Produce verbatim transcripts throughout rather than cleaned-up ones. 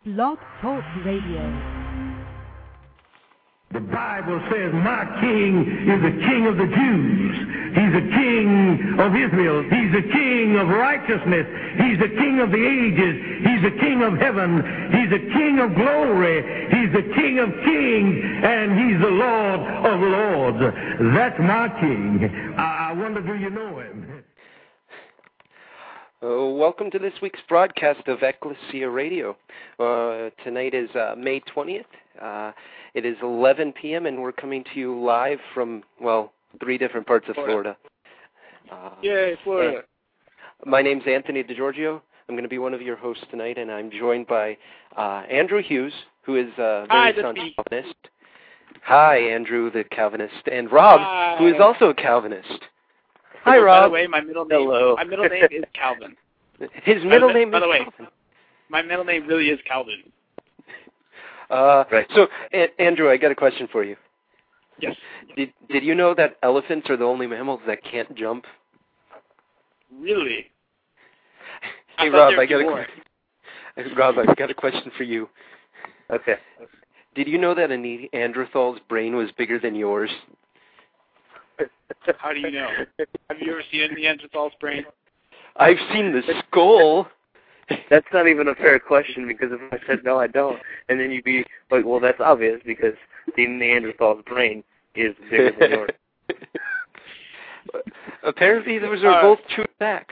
Blog Talk Radio. The Bible says, my king is the king of the Jews. He's the king of Israel. He's the king of righteousness. He's the king of the ages. He's the king of heaven. He's the king of glory. He's the king of kings. And he's the Lord of lords. That's my king. I, I wonder, do you know him? Uh, welcome to this week's broadcast of Ecclesia Radio. Uh, tonight is uh, May twentieth. Uh, it is eleven p.m. and we're coming to you live from, well, three different parts of Florida. Uh, Yay, Florida. My name's Anthony DeGiorgio. I'm going to be one of your hosts tonight, and I'm joined by uh, Andrew Hughes, who is a very sound Calvinist. Hi, Andrew the Calvinist. And Rob, Hi. who is also a Calvinist. Hi, oh, Rob. By the way, my middle name, Hello. my middle name is Calvin. His middle name by is the way, Calvin. My middle name really is Calvin. Uh, right. So, a- Andrew, I got a question for you. Yes. Did Did you know that elephants are the only mammals that can't jump? Really? Hey, I Rob, I got more. a Rob, I've got a question for you. Okay. Did you know that a Neanderthal's brain was bigger than yours? How do you know? Have you ever seen a Neanderthal's brain? I've seen the skull. That's not even a fair question, because if I said no, I don't, and then you'd be like, well, that's obvious, because the Neanderthal's brain is bigger than yours. Apparently, those are uh, both true facts.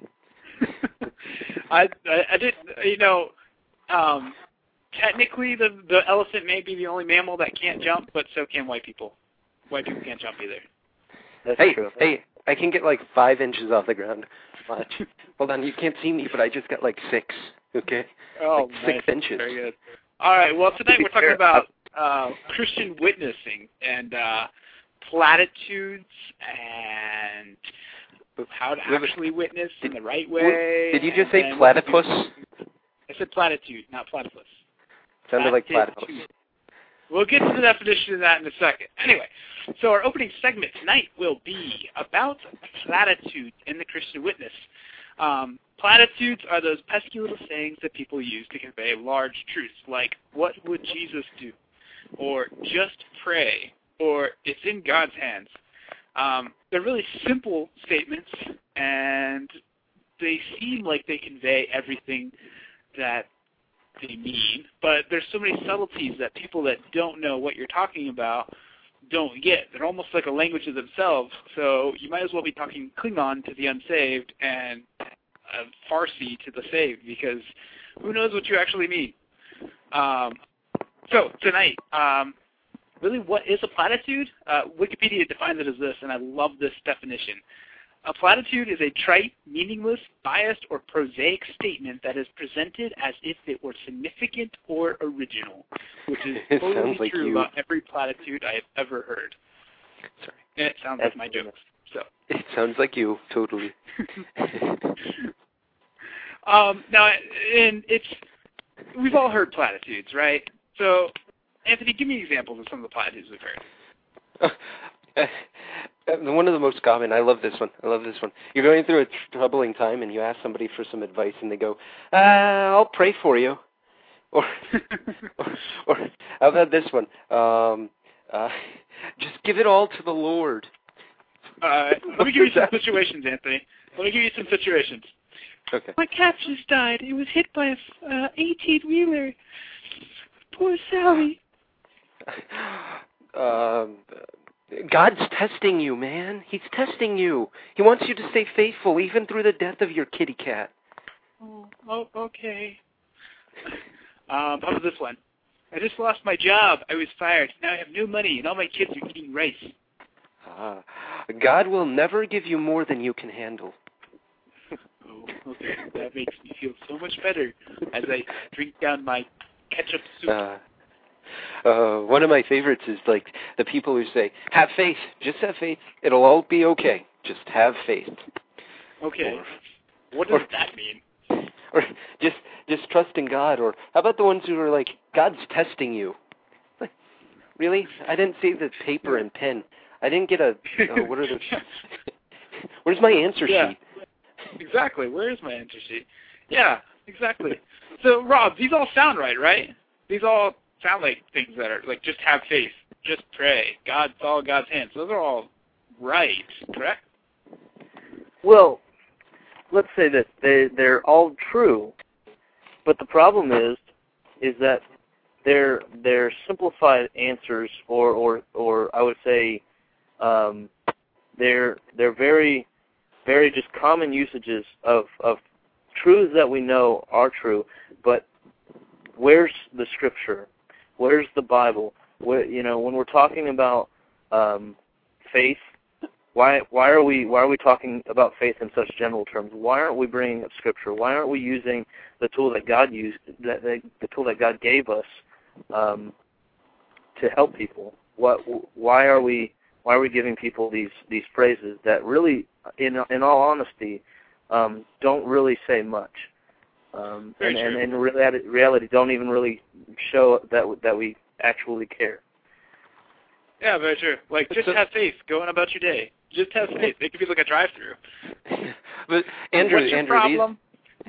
I, I I didn't, you know, um, technically the the elephant may be the only mammal that can't jump, but so can white people. White people can't jump either. That's hey, true. hey, I can get like five inches off the ground. Watch. Hold on, you can't see me, but I just got like six, okay? Oh, like six nice. inches. Very good. All right, well, tonight we're talking about uh, Christian witnessing and uh, platitudes and how to actually witness in the right way. Did you just say platypus? I said platitude, not platypus. Sounded like platypus. We'll get to the definition of that in a second. Anyway, so our opening segment tonight will be about platitudes in the Christian witness. Um, platitudes are those pesky little sayings that people use to convey large truths, like, what would Jesus do? Or, just pray. Or, it's in God's hands. Um, they're really simple statements, and they seem like they convey everything that they mean, but there's so many subtleties that people that don't know what you're talking about don't get. They're almost like a language of themselves, so you might as well be talking Klingon to the unsaved and uh, Farsi to the saved, because who knows what you actually mean. Um, so tonight, um, really, what is a platitude? Uh, Wikipedia defines it as this, and I love this definition. A platitude is a trite, meaningless, biased, or prosaic statement that is presented as if it were significant or original, which is totally like true you. about every platitude I have ever heard. Sorry. And it sounds That's like my jokes. So. It sounds like you, totally. um, now, and it's we've all heard platitudes, right? So, Anthony, give me examples of some of the platitudes we've heard. Uh, one of the most common, I love this one, I love this one. You're going through a troubling time and you ask somebody for some advice and they go, uh, I'll pray for you. Or, or, or how about this one? Um, uh, just give it all to the Lord. Uh, let me give you some situations, Anthony. Let me give you some situations. Okay. My cat just died. It was hit by a uh, eighteen-wheeler. Poor Sally. Um... God's testing you, man. He's testing you. He wants you to stay faithful, even through the death of your kitty cat. Oh, oh okay. Um, how about this one? I just lost my job. I was fired. Now I have no money, and all my kids are eating rice. Ah, God will never give you more than you can handle. Oh, okay. That makes me feel so much better as I drink down my ketchup soup. Uh, Uh, one of my favorites is like the people who say, have faith, just have faith, it'll all be okay, just have faith. Okay. Or, what does or, that mean? Or just just trust in God. Or how about the ones who are like, God's testing you? Like, really? I didn't see the paper and pen. I didn't get a, oh, what are the, where's my answer yeah. sheet? Exactly, where is my answer sheet? Yeah, exactly. So, Rob, these all sound right, right? These all sound like things that are, like, just have faith, just pray, God, it's all God's hands. Those are all right, correct? Well, let's say that they, they're all true, but the problem is, is that they're, they're simplified answers, or, or, or I would say, um, they're, they're very, very just common usages of, of truths that we know are true, but where's the Scripture? Where's the Bible? Where, you know, when we're talking about um, faith, why why are we why are we talking about faith in such general terms? Why aren't we bringing up Scripture? Why aren't we using the tool that God used, that, that the tool that God gave us um, to help people? What why are we why are we giving people these these phrases that really, in in all honesty, um, don't really say much? Um, and, and in reality, reality, don't even really show that that we actually care. Yeah, very true. Like, just have faith going about your day. Just have faith. It could be like a drive-through. But Andrew, What's your Andrew, problem?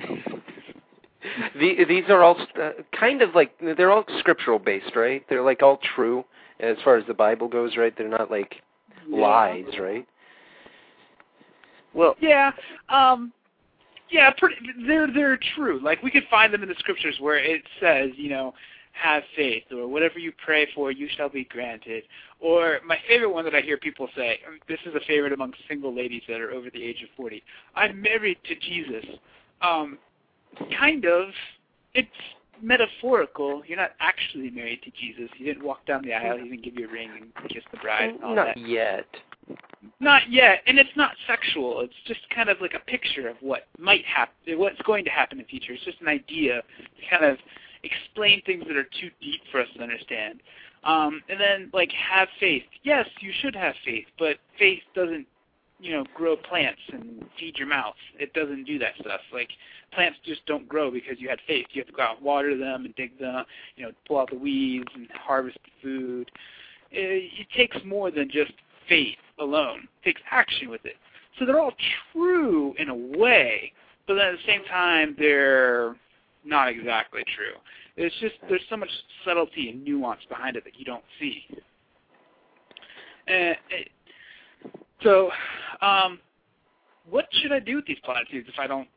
These, these are all uh, kind of like, they're all scriptural based, right? They're like all true as far as the Bible goes, right? They're not like yeah. lies, right? Well, yeah. Um, Yeah, pretty, they're they're true. Like, we could find them in the scriptures where it says, you know, have faith, or whatever you pray for, you shall be granted. Or my favorite one that I hear people say, this is a favorite among single ladies that are over the age of forty, I'm married to Jesus. Um, kind of. It's metaphorical. You're not actually married to Jesus. He didn't walk down the aisle. He didn't give you a ring and kiss the bride and all not that. Not yet. Not yet, and it's not sexual. It's just kind of like a picture of what might happen, what's going to happen in the future. It's just an idea to kind of explain things that are too deep for us to understand. Um, and then, like, have faith. Yes, you should have faith, but faith doesn't, you know, grow plants and feed your mouth. It doesn't do that stuff. Like, plants just don't grow because you had faith. You have to go out and water them and dig them, you know, pull out the weeds and harvest the food. It, it takes more than just faith alone. It takes action with it. So they're all true in a way, but then at the same time, they're not exactly true. It's just, there's so much subtlety and nuance behind it that you don't see. And it, so, um, what should I do with these platitudes if I don't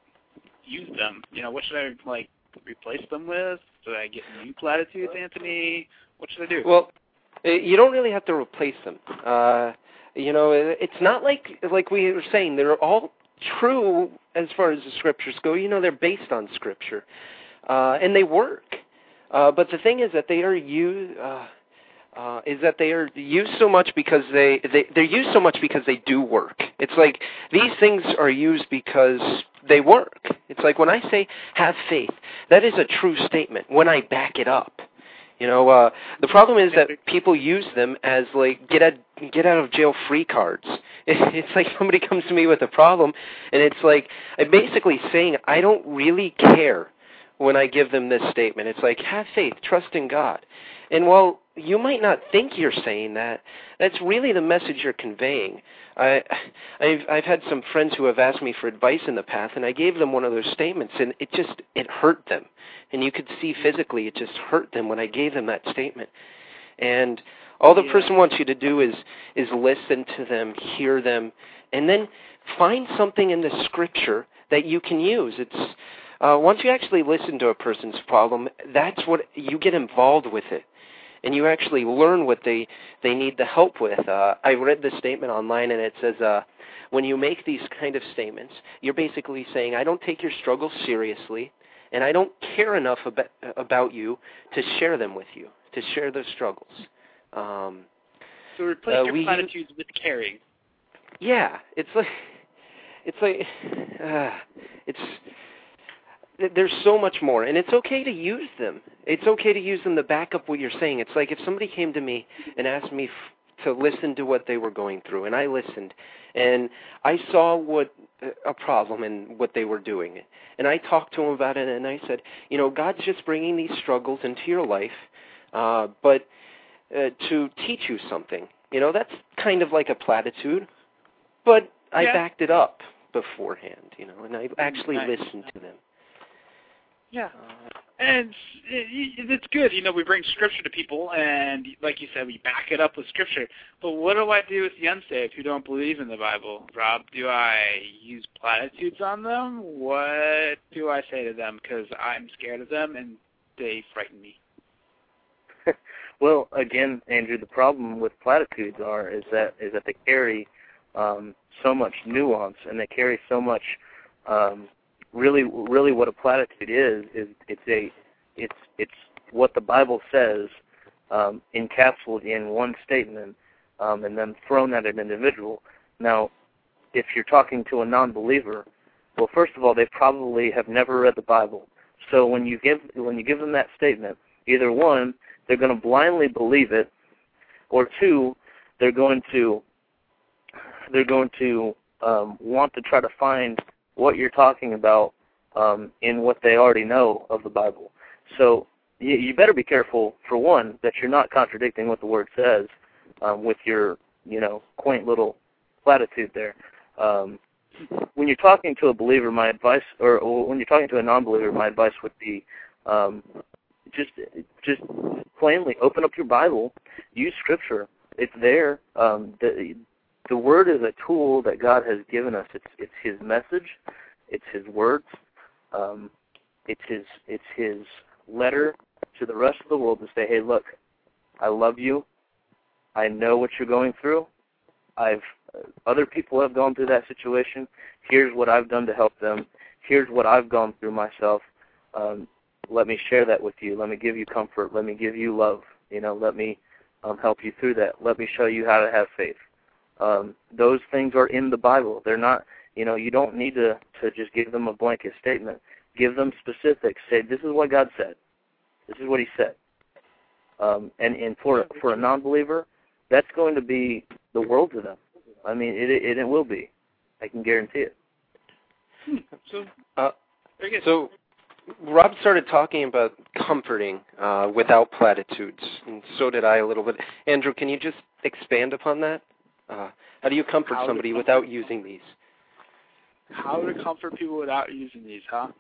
use them? You know, what should I, like, replace them with? Should I get new platitudes, Anthony? What should I do? Well, you don't really have to replace them. Uh, you know, it's not like, like we were saying, they're all true as far as the scriptures go. You know, they're based on scripture, uh, and they work. Uh, but the thing is that they are used, uh, uh, is that they are used so much because they, they, they're used so much because they do work. It's like these things are used because they work. It's like when I say have faith, that is a true statement when I back it up. You know, uh, the problem is that people use them as, like, get out, get out of jail free cards. It's like somebody comes to me with a problem, and it's like, I'm basically saying I don't really care when I give them this statement. It's like, have faith, trust in God. And while you might not think you're saying that, that's really the message you're conveying. I, I've, I've had some friends who have asked me for advice in the past, and I gave them one of those statements, and it just, it hurt them. And you could see physically it just hurt them when I gave them that statement. And all the yeah. person wants you to do is, is listen to them, hear them, and then find something in the scripture that you can use. It's uh, once you actually listen to a person's problem, that's what you get involved with it. And you actually learn what they, they need the help with. Uh, I read this statement online, and it says, uh, when you make these kind of statements, you're basically saying, I don't take your struggles seriously, and I don't care enough about, about you to share them with you, to share those struggles. Um, so replace uh, your we, platitudes with caring. Yeah, it's like, it's like, uh, it's, there's so much more, and it's okay to use them. It's okay to use them to back up what you're saying. It's like if somebody came to me and asked me f- to listen to what they were going through, and I listened, and I saw what a problem in what they were doing, and I talked to them about it, and I said, you know, God's just bringing these struggles into your life, uh, but uh, to teach you something. You know, that's kind of like a platitude, but I yeah. backed it up beforehand, you know, and I actually nice. listened to them. Yeah. And it's good, you know, we bring Scripture to people, and like you said, we back it up with Scripture. But what do I do with the unsaved who don't believe in the Bible? Rob, do I use platitudes on them? What do I say to them? Because I'm scared of them, and they frighten me. Well, again, Andrew, the problem with platitudes are is that is that they carry um, so much nuance, and they carry so much. Um, Really, really, what a platitude is is it's a, it's it's what the Bible says, um, encapsulated in one statement, um, and then thrown at an individual. Now, if you're talking to a non-believer, well, first of all, they probably have never read the Bible. So when you give when you give them that statement, either one, they're going to blindly believe it, or two, they're going to they're going to um, want to try to find what you're talking about um, in what they already know of the Bible. So you, you better be careful, for one, that you're not contradicting what the Word says um, with your, you know, quaint little platitude there. Um, when you're talking to a believer, my advice, or, or when you're talking to a non-believer, my advice would be um, just, just plainly open up your Bible, use Scripture. It's there. Um, the, The Word is a tool that God has given us. It's it's His message, it's His words, um, it's His it's His letter to the rest of the world to say, hey, look, I love you. I know what you're going through. I've uh, other people have gone through that situation. Here's what I've done to help them. Here's what I've gone through myself. Um, let me share that with you. Let me give you comfort. Let me give you love. You know, let me um, help you through that. Let me show you how to have faith. Um, those things are in the Bible. They're not, you know, you don't need to, to just give them a blanket statement. Give them specifics. Say, this is what God said. This is what He said. Um, and, and for for a non-believer, that's going to be the world to them. I mean, it it, it will be. I can guarantee it. Hmm. So, uh, so Rob started talking about comforting uh, without platitudes, and so did I a little bit. Andrew, can you just expand upon that? Uh, how do you comfort how somebody comfort, without using these? How to comfort people without using these, huh?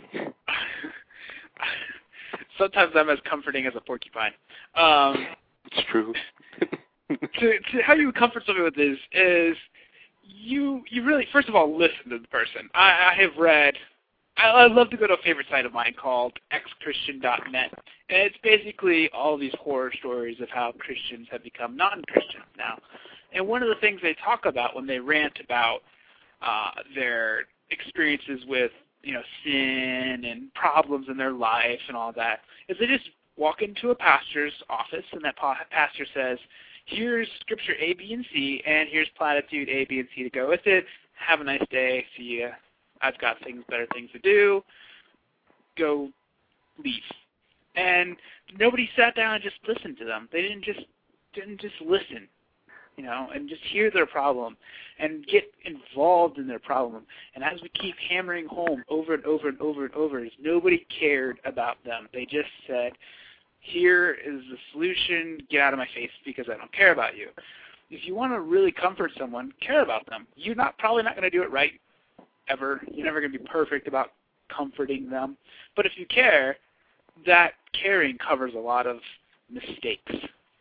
Sometimes I'm as comforting as a porcupine. Um, it's true. to, to how you comfort somebody with this is you you really, first of all, listen to the person. I, I have read, I, I love to go to a favorite site of mine called x christian dot net, and it's basically all these horror stories of how Christians have become non-Christians now. And one of the things they talk about when they rant about uh, their experiences with, you know, sin and problems in their life and all that is they just walk into a pastor's office, and that pa- pastor says, here's Scripture A, B, and C, and here's platitude A, B, and C to go with it. Have a nice day. See ya. I've got things, better things to do. Go leave. And nobody sat down and just listened to them. They didn't just didn't just listen. You know, and just hear their problem and get involved in their problem. And as we keep hammering home over and over and over and over, is nobody cared about them. They just said, here is the solution, get out of my face because I don't care about you. If you want to really comfort someone, care about them. You're not probably not going to do it right ever. You're never going to be perfect about comforting them. But if you care, that caring covers a lot of mistakes.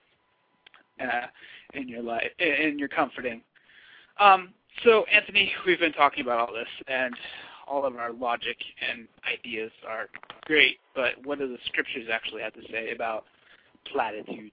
Uh, in your life, in your comforting. Um, so, Anthony, we've been talking about all this, and all of our logic and ideas are great, but what do the Scriptures actually have to say about platitudes?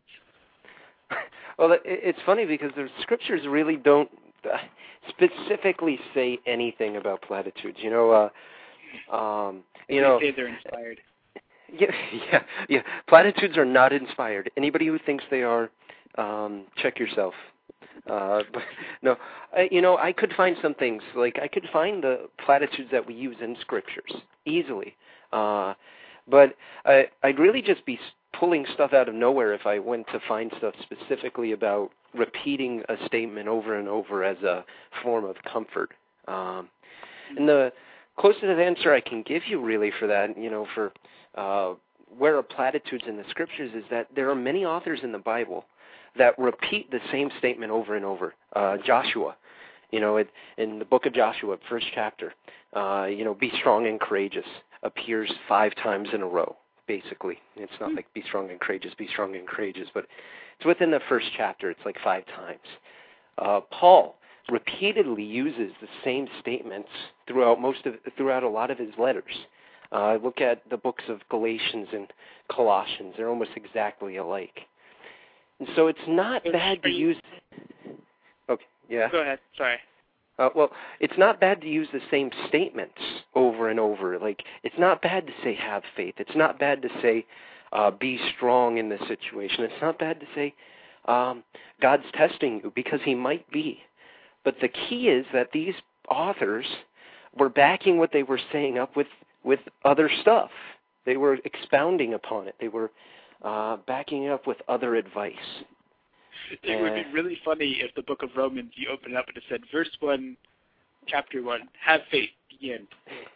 Well, it's funny because the Scriptures really don't specifically say anything about platitudes. You know, uh, um, you know, they say they're inspired. Yeah, yeah, yeah. Platitudes are not inspired. Anybody who thinks they are, Um, check yourself. Uh, but no, I, you know, I could find some things, like I could find the platitudes that we use in Scriptures easily. Uh, but I, I'd really just be pulling stuff out of nowhere if I went to find stuff specifically about repeating a statement over and over as a form of comfort. Um, and the closest answer I can give you really for that, you know, for uh, where are platitudes in the Scriptures is that there are many authors in the Bible that repeat the same statement over and over. Uh, Joshua, you know, it, in the book of Joshua, first chapter, uh, you know, be strong and courageous. appears five times in a row, basically. It's not like be strong and courageous, be strong and courageous, but it's within the first chapter. It's like five times. Uh, Paul repeatedly uses the same statements throughout most of throughout a lot of his letters. Uh, look at the books of Galatians and Colossians; they're almost exactly alike. And so it's not bad to use. Okay, yeah. Go ahead. Sorry. Uh, well, it's not bad to use the same statements over and over. Like, it's not bad to say have faith. It's not bad to say uh, be strong in this situation. It's not bad to say um, God's testing you, because he might be. But the key is that these authors were backing what they were saying up with, with other stuff. They were expounding upon it. They were uh, backing it up with other advice. It would be really funny if the book of Romans, you open it up and it said, verse one, chapter one, have faith, begin.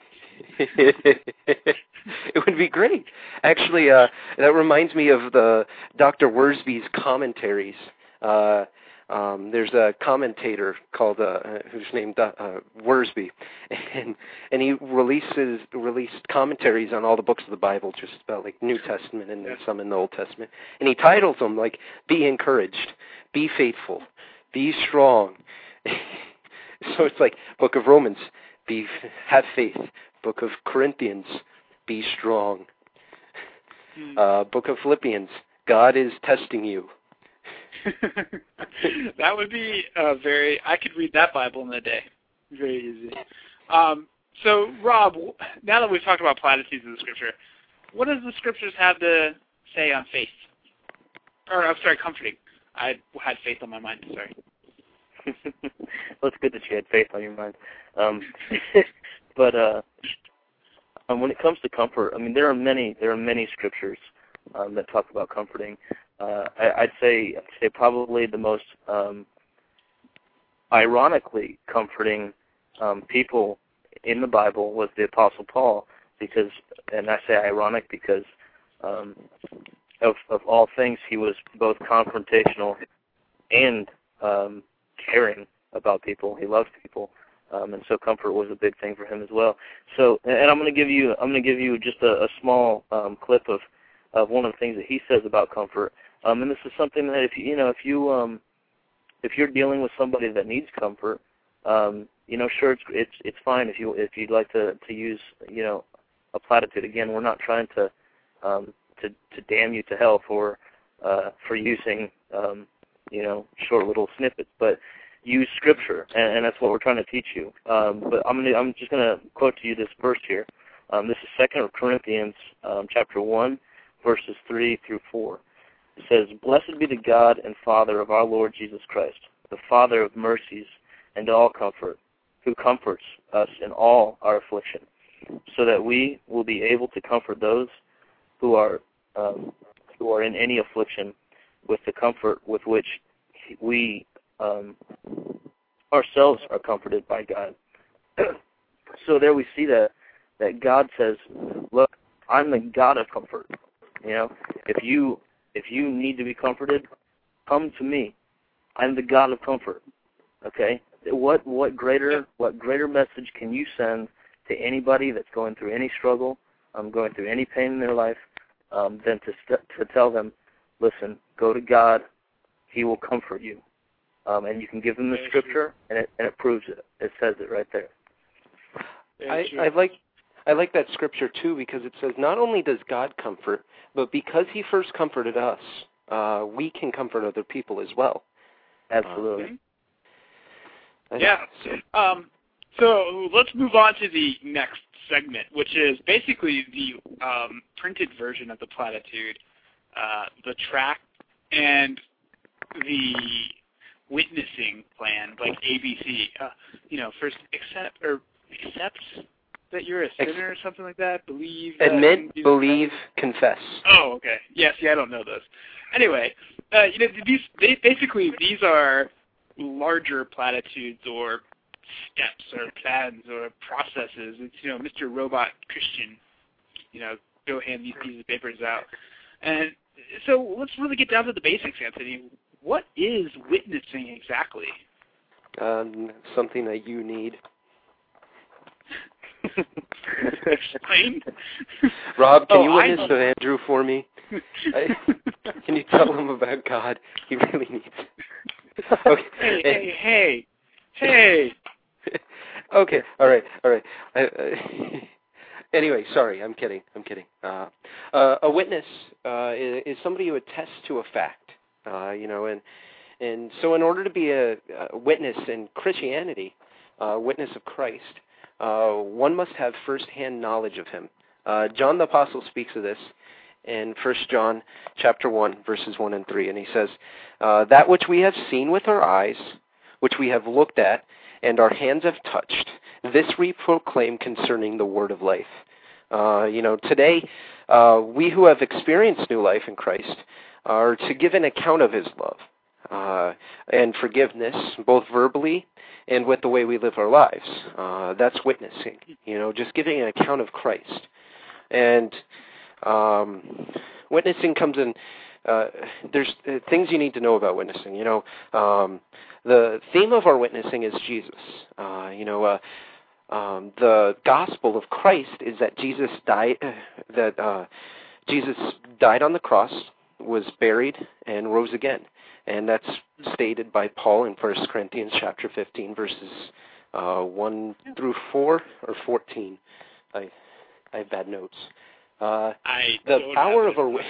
It would be great. Actually, uh, that reminds me of the Doctor Worsby's commentaries. Uh, um, there's a commentator called uh, who's named uh, Worsby, and and he releases released commentaries on all the books of the Bible, just about like New Testament and then some in the Old Testament, and he titles them like "Be encouraged, be faithful, be strong." So it's like Book of Romans, be have faith. Book of Corinthians, be strong. Hmm. Uh, Book of Philippians, God is testing you. That would be uh, very, I could read that Bible in a day. Very easy. Um, so, Rob, now that we've talked about platitudes in the Scripture, what does the Scriptures have to say on faith? Or, I'm sorry, comforting. I had faith on my mind, sorry. Well, it's good that you had faith on your mind. Um, but uh, um, when it comes to comfort, I mean, there are many, there are many scriptures um, that talk about comforting. Uh, I, I'd say, I'd say probably the most um, ironically comforting um, people in the Bible was the Apostle Paul, because, and I say ironic because um, of of all things, he was both confrontational and um, caring about people. He loved people, um, and so comfort was a big thing for him as well. So, and I'm going to give you, I'm going to give you just a, a small um, clip of, of one of the things that he says about comfort. Um, and this is something that if you, you know, if you, um, if you're dealing with somebody that needs comfort, um, you know, sure, it's it's it's fine if you if you'd like to to use, you know, a platitude. Again, we're not trying to um, to to damn you to hell for uh, for using. Um, you know, short little snippets, but use scripture, and, and that's what we're trying to teach you. Um, but I'm gonna, I'm just going to quote to you this verse here. Um, this is Second Corinthians um, chapter one, verses three through four. It says, "Blessed be the God and Father of our Lord Jesus Christ, the Father of mercies and all comfort, who comforts us in all our affliction, so that we will be able to comfort those who are um, who are in any affliction, with the comfort with which we um, ourselves are comforted by God." So there we see that that God says, "Look, I'm the God of comfort. You know, if you if you need to be comforted, come to me. I'm the God of comfort." Okay, what what greater what greater message can you send to anybody that's going through any struggle, um, going through any pain in their life, um, than to st- to tell them, listen, go to God, he will comfort you. Um, and you can give them the scripture, and it and it proves it. It says it right there. I, I like I like that scripture too, because it says not only does God comfort, but because he first comforted us, uh, we can comfort other people as well. Absolutely. Uh, yeah. So, um, so let's move on to the next segment, which is basically the um, printed version of the platitude, uh, the tract, and the witnessing plan, like A B C. Uh, you know, first accept or accept that you're a sinner or something like that. Believe. Admit, that, believe, confess. Oh, okay. Yes, yeah, I don't know those. Anyway, uh, you know, these they, basically these are larger platitudes or steps or plans or processes. It's, you know, Mister Robot Christian, you know, go hand these pieces of papers out. And so let's really get down to the basics, Anthony. What is witnessing exactly? Um, something that you need. Explain. Rob, can oh, you witness I... to Andrew for me? I, can you tell him about God? He really needs it. Okay. Hey, hey, hey, hey. Okay, all right, all right. Uh, uh, anyway, sorry, I'm kidding, I'm kidding. Uh, uh, a witness uh, is, is somebody who attests to a fact, uh, you know, and and so in order to be a, a witness in Christianity, a witness of Christ, uh, one must have first-hand knowledge of him. Uh, John the Apostle speaks of this in First John chapter one, verses one and three, and he says, uh, that which we have seen with our eyes, which we have looked at, and our hands have touched, this we proclaim concerning the word of life. Uh, you know, today, uh, we who have experienced new life in Christ are to give an account of his love uh, and forgiveness, both verbally and with the way we live our lives. Uh, that's witnessing, you know, just giving an account of Christ. And um, witnessing comes in, uh, there's uh, things you need to know about witnessing, you know. Um, the theme of our witnessing is Jesus. Uh, you know, uh, um, the gospel of Christ is that Jesus died, uh, that uh, Jesus died on the cross, was buried, and rose again. And that's stated by Paul in First Corinthians chapter fifteen, verses uh, one through four or fourteen. I I have bad notes. Uh, I the don't power have of our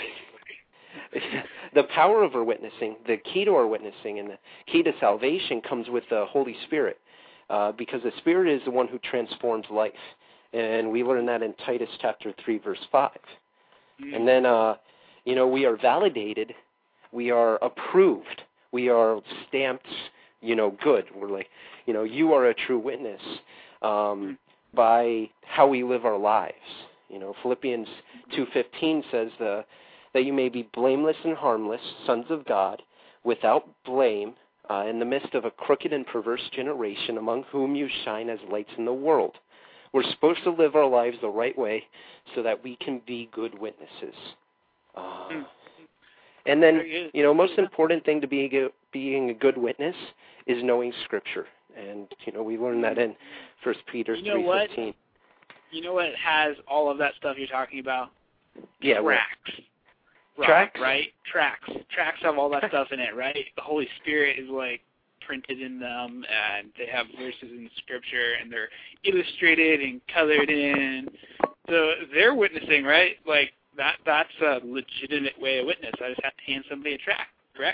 the power of our witnessing, the key to our witnessing, and the key to salvation comes with the Holy Spirit, uh, because the Spirit is the one who transforms life, and we learn that in Titus chapter three, verse five. Mm. And then, uh, you know, we are validated, we are approved, we are stamped, you know, good. We're like, you know, you are a true witness um, by how we live our lives. You know, Philippians two fifteen says the, that you may be blameless and harmless, sons of God, without blame, uh, in the midst of a crooked and perverse generation, among whom you shine as lights in the world. We're supposed to live our lives the right way so that we can be good witnesses. Uh, and then, you know, most important thing to be, being a good witness is knowing Scripture. And, you know, we learn that in First Peter you know three fifteen. What? You know what has all of that stuff you're talking about? Yeah, Tracks. Right. Tracks? Right? Tracks. Tracks have all that stuff in it, right? The Holy Spirit is, like, printed in them, and they have verses in Scripture, and they're illustrated and colored in. So they're witnessing, right? Like, that that's a legitimate way of witness. I just have to hand somebody a track, correct?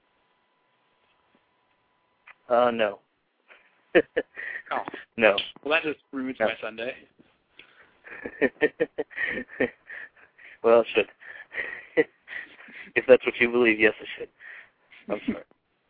Uh, no. Oh. No. Well, that just ruins no. my Sunday. Well, it should. If that's what you believe, yes, it should. I'm sorry.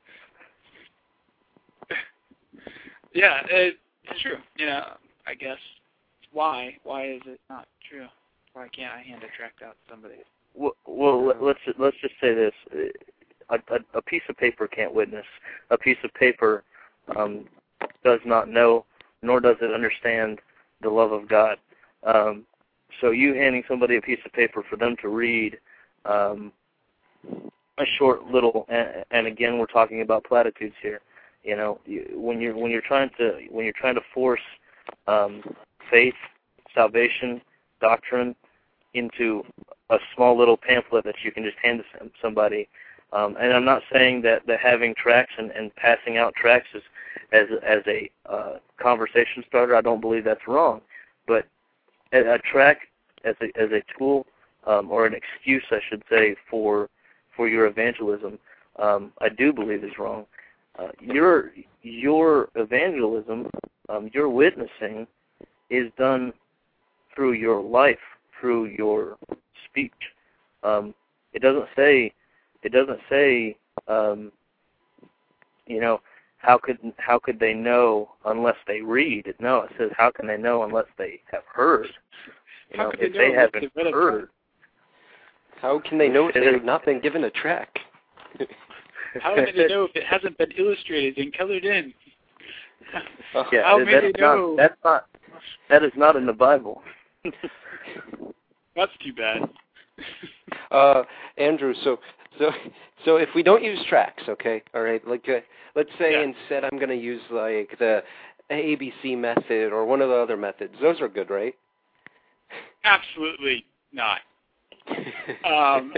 Yeah, it, it's true. You know, I guess. Why? Why is it not true? Why can't I hand a tract out to somebody? Well, well let's let's just say this: a, a, a piece of paper can't witness. A piece of paper um, does not know, nor does it understand the love of God. Um, so you handing somebody a piece of paper for them to read um, a short little, and, and again, we're talking about platitudes here. You know, you, when you're when you're trying to when you're trying to force um, faith, salvation, doctrine into a small little pamphlet that you can just hand to somebody. Um, and I'm not saying that, that having tracts and, and passing out tracts is, as as a uh, conversation starter. I don't believe that's wrong. But a, a tract as a as a tool um, or an excuse, I should say, for for your evangelism, um, I do believe is wrong. Uh, your your evangelism, um, your witnessing, is done through your life, through your speech. Um, it doesn't say, it doesn't say, um, you know, how could how could they know unless they read? No, it says how can they know unless they have heard? You how know, could if they, they know haven't they heard, how can they know if they have not been given a track? How may they know if it hasn't been illustrated and colored in? Yeah, how may that's they know? Not, that's not. That is not in the Bible. That's too bad. uh, Andrew, so so so if we don't use tracks, okay, all right, like uh, let's say yeah. instead I'm going to use like the A B C method or one of the other methods. Those are good, right? Absolutely not. Um,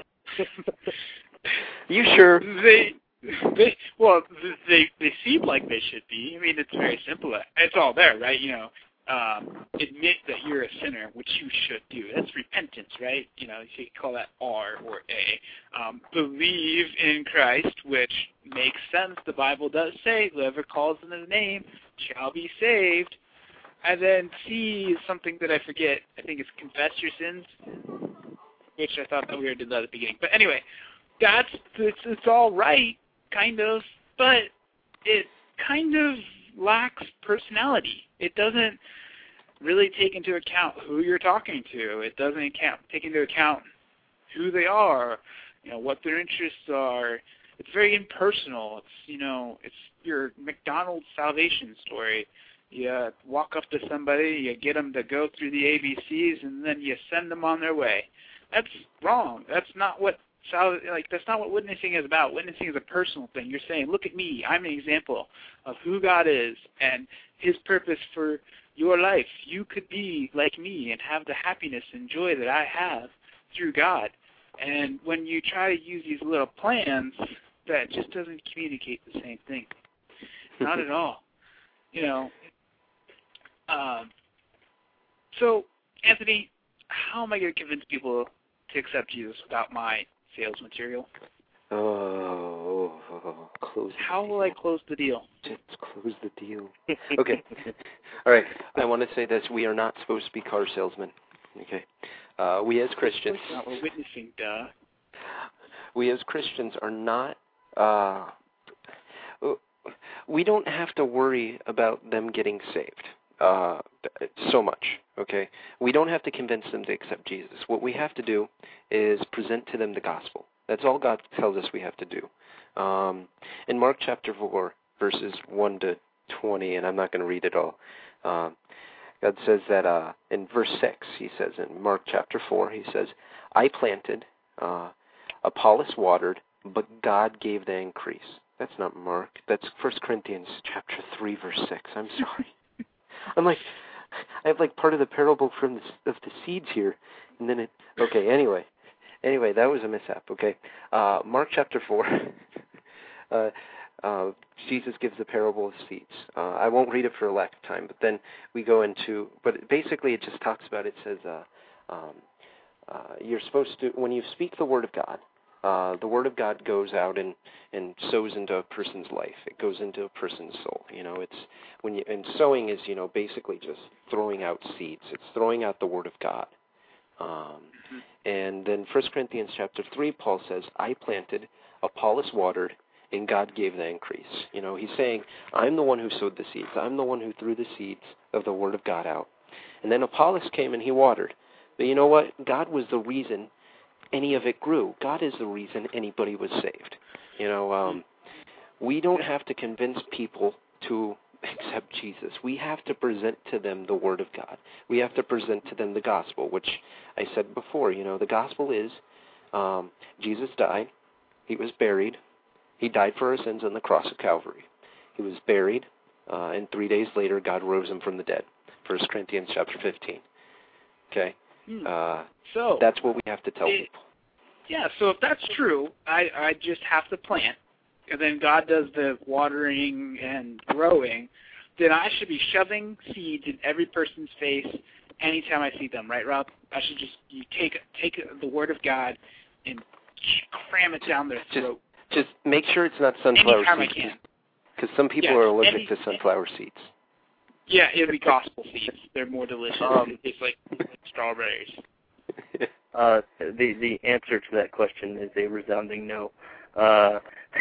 you sure? They, they, well, they they seem like they should be. I mean, it's very simple. It's all there, right? You know, um, admit that you're a sinner, which you should do. That's repentance, right? You know, you could call that R or A. Um, believe in Christ, which makes sense. The Bible does say, whoever calls in His name shall be saved. And then C is something that I forget. I think it's confess your sins, which I thought that we did that at the beginning. But anyway, that's it's, it's all right, kind of, but it kind of lacks personality. It doesn't really take into account who you're talking to. It doesn't account, take into account who they are, you know, what their interests are. It's very impersonal. It's, you know, it's your McDonald's salvation story. You walk up to somebody, you get them to go through the A B Cs, and then you send them on their way. That's wrong. That's not what like that's not what witnessing is about. Witnessing is a personal thing. You're saying, look at me. I'm an example of who God is and His purpose for your life. You could be like me and have the happiness and joy that I have through God. And when you try to use these little plans, that just doesn't communicate the same thing. Not at all. You know. Um, so, Anthony, how am I going to convince people to accept Jesus without my sales material? Oh, oh close the How deal. will I close the deal? Just close the deal. Okay. All right. I want to say this. We are not supposed to be car salesmen. Okay. Uh, we as Christians. Not, we're witnessing, duh. We as Christians are not. Uh, we don't have to worry about them getting saved. Uh, so much, okay? We don't have to convince them to accept Jesus. What we have to do is present to them the gospel. That's all God tells us we have to do. Um, in Mark chapter four, verses one to twenty, and I'm not going to read it all, uh, God says that uh, in verse six, He says in Mark chapter four, He says, I planted, uh, Apollos watered, but God gave the increase. That's not Mark. That's First Corinthians chapter three, verse six. I'm sorry. I'm like, I have like part of the parable from the, of the seeds here, and then it. Okay, anyway, anyway, that was a mishap. Okay, uh, Mark chapter four. uh, uh, Jesus gives the parable of seeds. Uh, I won't read it for lack of time, but then we go into. But basically, it just talks about. It says, uh, um, uh, you're supposed to when you speak the word of God. Uh, the word of God goes out and, and sows into a person's life. It goes into a person's soul. You know, it's when you and sowing is you know basically just throwing out seeds. It's throwing out the word of God. Um, and then First Corinthians chapter three, Paul says, "I planted, Apollos watered, and God gave the increase." You know, he's saying, "I'm the one who sowed the seeds. I'm the one who threw the seeds of the word of God out." And then Apollos came and he watered. But you know what? God was the reason any of it grew. God is the reason anybody was saved. You know, um, we don't have to convince people to accept Jesus. We have to present to them the Word of God. We have to present to them the gospel, which I said before. You know, the gospel is um, Jesus died. He was buried. He died for our sins on the cross of Calvary. He was buried, uh, and three days later, God rose him from the dead. First Corinthians chapter fifteen. Okay? Uh, so that's what we have to tell it, people. Yeah, so if that's true, I, I just have to plant, and then God does the watering and growing, then I should be shoving seeds in every person's face anytime I see them, right, Rob? I should just you take take the Word of God and cram it down their throat. Just, just make sure it's not sunflower anytime seeds. I can. Because some people yeah, are allergic any, to sunflower seeds. Yeah, it'll be gospel seeds. They're more delicious. Um, it's like strawberries. Uh, the the answer to that question is a resounding no. Uh,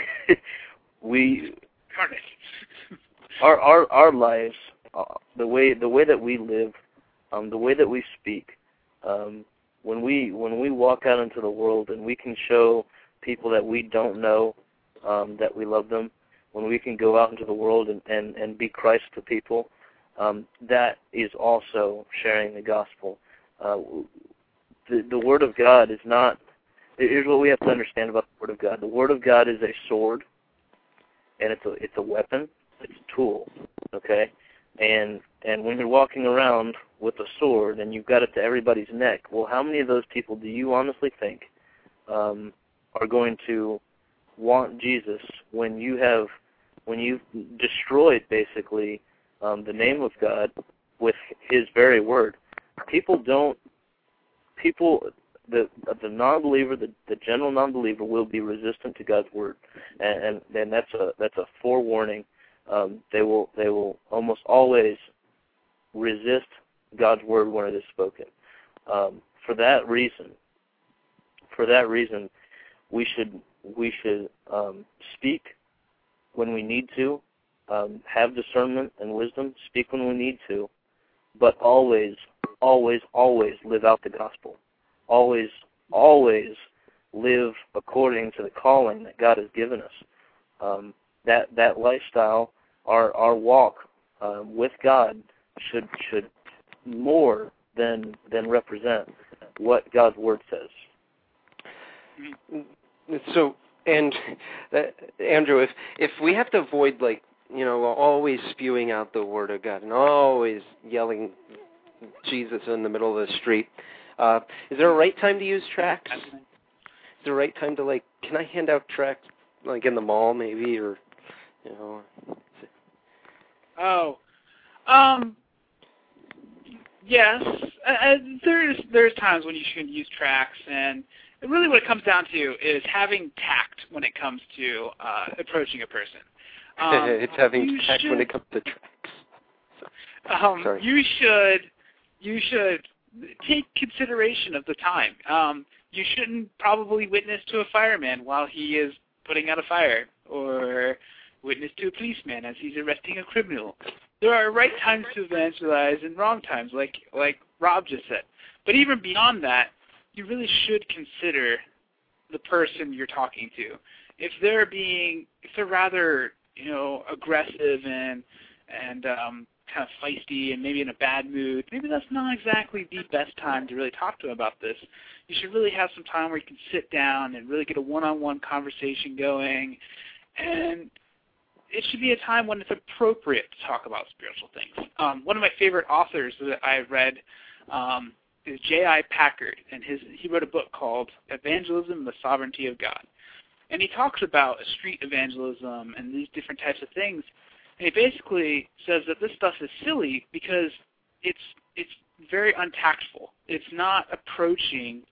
we Darn it. our our our lives, uh, the way the way that we live, um, the way that we speak, um, when we when we walk out into the world and we can show people that we don't know um, that we love them, when we can go out into the world and, and, and be Christ to people, um, that is also sharing the gospel. Uh, the, the Word of God is not, here's what we have to understand about the Word of God. The Word of God is a sword, and it's a, it's a weapon, it's a tool, okay? and and when you're walking around with a sword and you've got it to everybody's neck, well, how many of those people do you honestly think um, are going to want Jesus when you have, when you've destroyed basically um, the name of God with His very word? People don't. People, the the non-believer, the, the general non-believer, will be resistant to God's word, and and, and that's a that's a forewarning. Um, they will they will almost always resist God's word when it is spoken. Um, for that reason, for that reason, we should we should um, speak when we need to, um, have discernment and wisdom, speak when we need to, but always, always, always live out the gospel. Always, always live according to the calling that God has given us. Um, that that lifestyle, our our walk uh, with God, should should more than than represent what God's word says. So, and uh, Andrew, if if we have to avoid, like, you know, always spewing out the word of God and always yelling Jesus in the middle of the street, uh, is there a right time to use tracts? Is there a right time to, like, can I hand out tracts, like, in the mall maybe, or, you know? Oh, um, yes. Uh, there's there's times when you should use tracts, and really what it comes down to is having tact when it comes to uh, approaching a person. Um, it's having tact should, when it comes to tracts. Um, Sorry. You should you should take consideration of the time. Um, you shouldn't probably witness to a fireman while he is putting out a fire, or witness to a policeman as he's arresting a criminal. There are right times to evangelize and wrong times, like like Rob just said. But even beyond that, you really should consider the person you're talking to. If they're being, if they're rather, you know, aggressive and and um, kind of feisty and maybe in a bad mood, maybe that's not exactly the best time to really talk to them about this. You should really have some time where you can sit down and really get a one-on-one conversation going, and it should be a time when it's appropriate to talk about spiritual things. Um, one of my favorite authors that I've read um, is J I Packard, and his he wrote a book called Evangelism and the Sovereignty of God. And he talks about street evangelism and these different types of things. And he basically says that this stuff is silly because it's it's very untactful. It's not approaching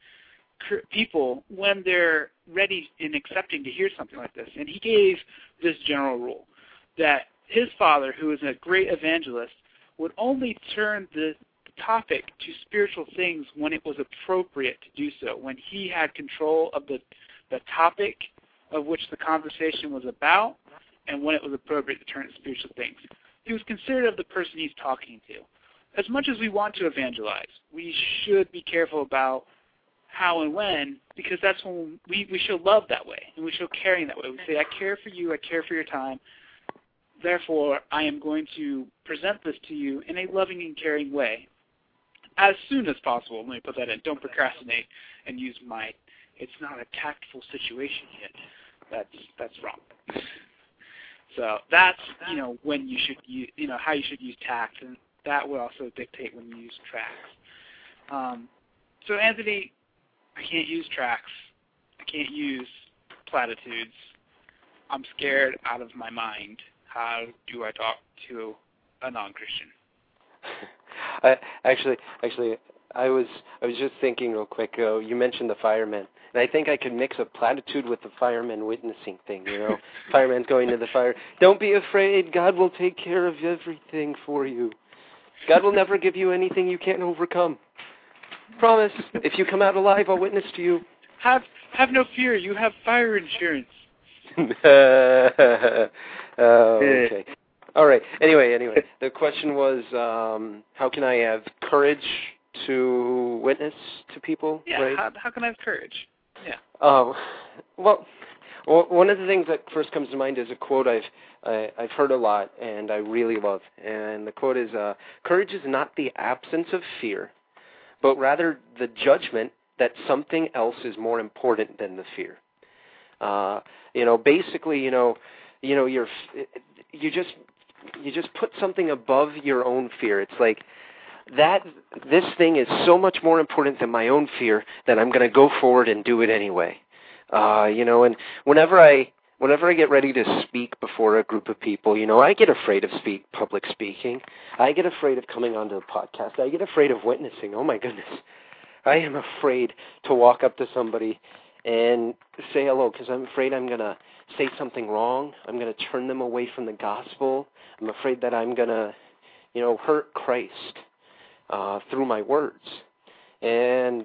people when they're ready and accepting to hear something like this. And he gave this general rule that his father, who was a great evangelist, would only turn the topic to spiritual things when it was appropriate to do so, when he had control of the, the topic of which the conversation was about, and when it was appropriate to turn to spiritual things. He was considerate of the person he's talking to. As much as we want to evangelize, we should be careful about how and when, because that's when we, we show love that way, and we show caring that way. We say, I care for you, I care for your time, therefore I am going to present this to you in a loving and caring way as soon as possible. Let me put that in. Don't procrastinate and use my, it's not a tactful situation yet. That's that's wrong. So that's, you know, when you should use, you know, how you should use tact, and that will also dictate when you use tracts. Um, so Anthony, I can't use tracts. I can't use platitudes. I'm scared out of my mind. How do I talk to a non-Christian? I, actually, actually, I was I was just thinking real quick. Uh, you mentioned the firemen, and I think I could mix a platitude with the fireman witnessing thing. You know, fireman's going to the fire. Don't be afraid. God will take care of everything for you. God will never give you anything you can't overcome. Promise. If you come out alive, I'll witness to you. Have have no fear. You have fire insurance. uh, okay. All right. Anyway, anyway, the question was, um, how can I have courage to witness to people? Yeah. Right? How how can I have courage? Yeah. Oh, well, well, one of the things that first comes to mind is a quote I've I, I've heard a lot and I really love, and the quote is, uh, "Courage is not the absence of fear, but rather the judgment that something else is more important than the fear." Uh, you know, basically, you know, you know, you're you just you just put something above your own fear. It's like that. This thing is so much more important than my own fear that I'm going to go forward and do it anyway. Uh, you know, and whenever I whenever I get ready to speak before a group of people, you know, I get afraid of speak public speaking. I get afraid of coming onto a podcast. I get afraid of witnessing. Oh my goodness, I am afraid to walk up to somebody and say hello because I'm afraid I'm going to say something wrong. I'm going to turn them away from the gospel. I'm afraid that I'm going to, you know, hurt Christ uh, through my words. And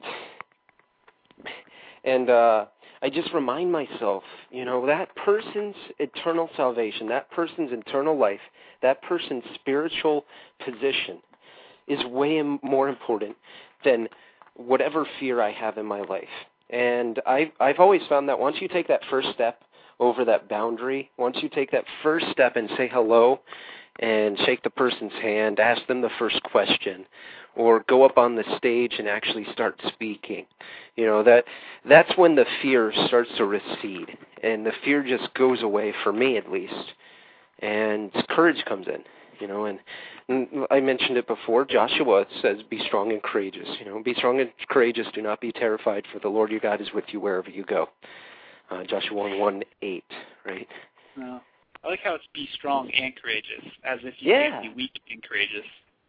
and uh, I just remind myself, you know, that person's eternal salvation, that person's eternal life, that person's spiritual position is way more important than whatever fear I have in my life. And I've, I've always found that once you take that first step over that boundary, once you take that first step and say hello and shake the person's hand, ask them the first question, or go up on the stage and actually start speaking, you know, that that's when the fear starts to recede, and the fear just goes away, for me at least, and courage comes in, you know, and, and I mentioned it before, Joshua says, be strong and courageous, you know, be strong and courageous, do not be terrified, for the Lord your God is with you wherever you go. Uh, Joshua one eight, right? No. I like how it's be strong and courageous, as if you yeah. can't be weak and courageous.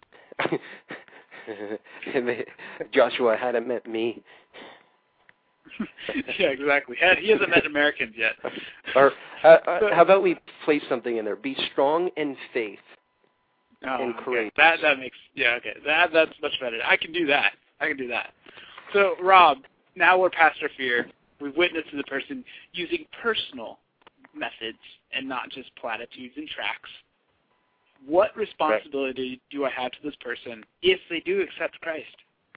Joshua hadn't met me. Yeah, exactly. He hasn't met Americans yet. Or uh, how about we place something in there? Be strong in faith oh, and courageous. Okay. That that makes yeah okay. That that's much better. I can do that. I can do that. So Rob, now we're past our fear. We've witnessed to the person using personal methods and not just platitudes and tracts. What responsibility right. do I have to this person if they do accept Christ?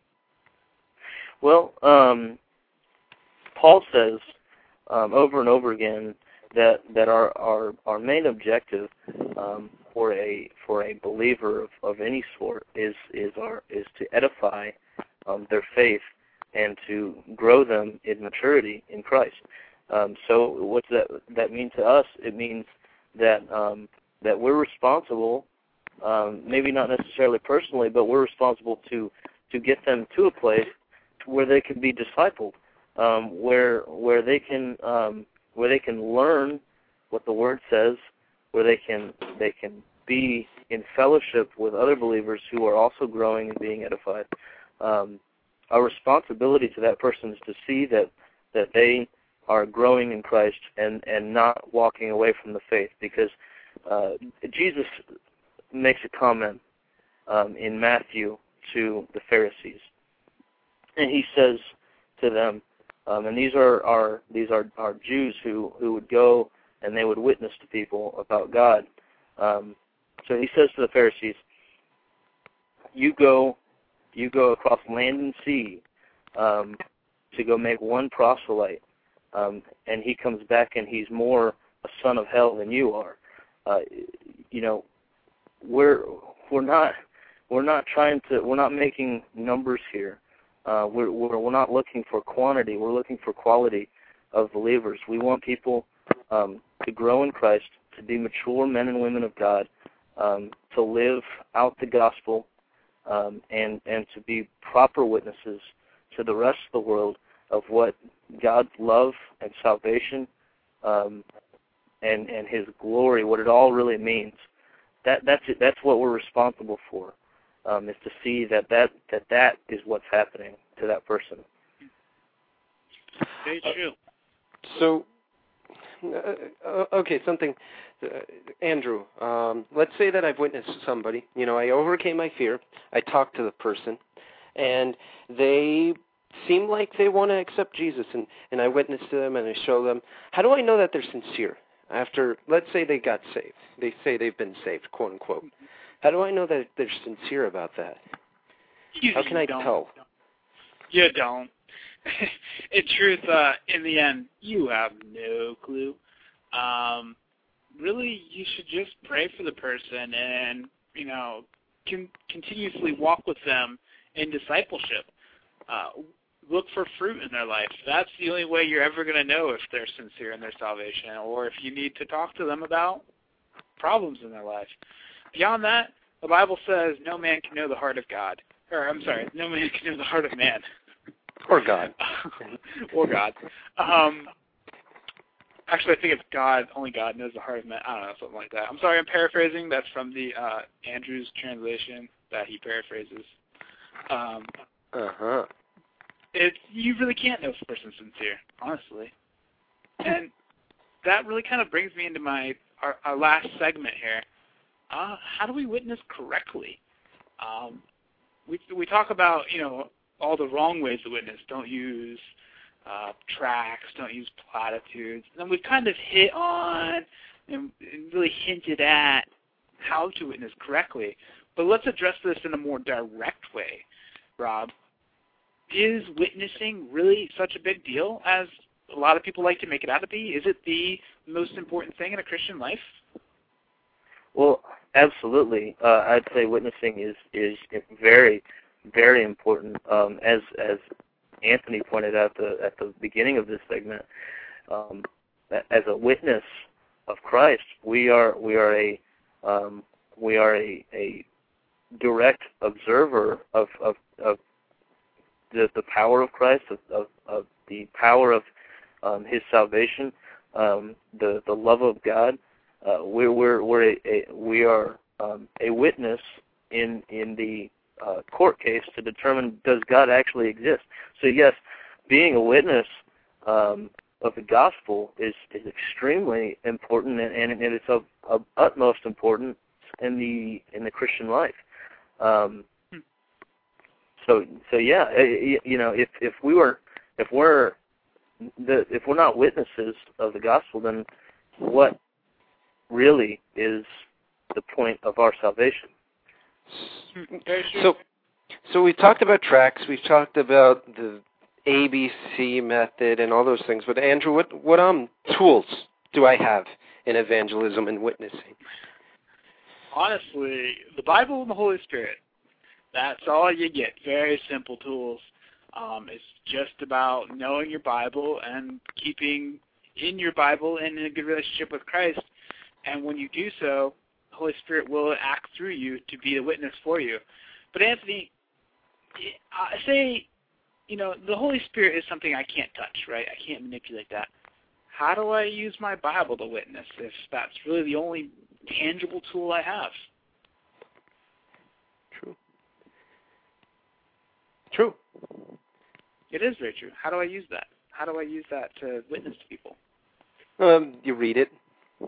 Well, um, Paul says um, over and over again that that our our, our main objective um, for a for a believer of, of any sort is is our is to edify um, their faith and to grow them in maturity in Christ. Um, so, what does that that mean to us? It means that um, that we're responsible, um, maybe not necessarily personally, but we're responsible to to get them to a place where they can be discipled, um, where where they can um, where they can learn what the Word says, where they can they can be in fellowship with other believers who are also growing and being edified. Um, our responsibility to that person is to see that that they are growing in Christ and, and not walking away from the faith, because uh, Jesus makes a comment um, in Matthew to the Pharisees, and he says to them, um, and these are, are these are, are Jews who, who would go and they would witness to people about God. Um, so he says to the Pharisees, "You go, you go across land and sea um, to go make one proselyte." Um, and he comes back and he's more a son of hell than you are. Uh, you know, we're we're not we're not trying to we're not making numbers here. Uh, we're, we're we're not looking for quantity. We're looking for quality of believers. We want people um, to grow in Christ, to be mature men and women of God, um, to live out the gospel, um, and and to be proper witnesses to the rest of the world of what God's love and salvation um, and and His glory, what it all really means. That that's it, that's what we're responsible for, um, is to see that that, that that is what's happening to that person. Very true. Uh, so, uh, okay, something, uh, Andrew. Um, let's say that I've witnessed somebody. You know, I overcame my fear. I talked to the person, and they seem like they want to accept Jesus, and, and I witness to them and I show them. How do I know that they're sincere? After, let's say they got saved. They say they've been saved, quote unquote. How do I know that they're sincere about that? You, How can you I don't. tell? You don't. In truth, uh, in the end, you have no clue. Um, really, you should just pray for the person and, you know, con- continuously walk with them in discipleship. Uh, look for fruit in their life. That's the only way you're ever going to know if they're sincere in their salvation, or if you need to talk to them about problems in their life. Beyond that, the Bible says no man can know the heart of God. Or, I'm sorry, no man can know the heart of man. Or God. or God. Um, actually, I think it's God, only God knows the heart of man. I don't know, something like that. I'm sorry, I'm paraphrasing. That's from the uh, Andrew's translation that he paraphrases. Um, uh-huh. It's, you really can't know if a person's sincere, honestly. And that really kind of brings me into my our, our last segment here. Uh, how do we witness correctly? Um, we we talk about, you know, all the wrong ways to witness. Don't use uh, tracts, don't use platitudes. And we've kind of hit on and, and really hinted at how to witness correctly. But let's address this in a more direct way, Rob. Is witnessing really such a big deal as a lot of people like to make it out to be? Is it the most important thing in a Christian life? Well, absolutely. Uh, I'd say witnessing is, is very, very important. Um, as as Anthony pointed out the, at the beginning of this segment, um, as a witness of Christ, we are we are a um, we are a, a direct observer of of, of the, the power of Christ, of, of, of the power of um, His salvation, um, the the love of God. Uh, we're we're we're a, a we are um, a witness in in the uh, court case to determine, does God actually exist. So yes, being a witness um, of the gospel is, is extremely important, and, and it's of, of utmost importance in the in the Christian life. Um, so so yeah, you know, if if we were if we're the, if we're not witnesses of the gospel, then what really is the point of our salvation? So, so we've talked about tracts, we've talked about the A B C method and all those things. But Andrew, what what um tools do I have in evangelism and witnessing? Honestly, the Bible and the Holy Spirit. That's all you get. Very simple tools. Um, it's just about knowing your Bible and keeping in your Bible and in a good relationship with Christ. And when you do so, the Holy Spirit will act through you to be a witness for you. But Anthony, I say, you know, the Holy Spirit is something I can't touch, right? I can't manipulate that. How do I use my Bible to witness if that's really the only tangible tool I have? True. True. It is very true. How do I use that? How do I use that to witness to people? Um, you read it.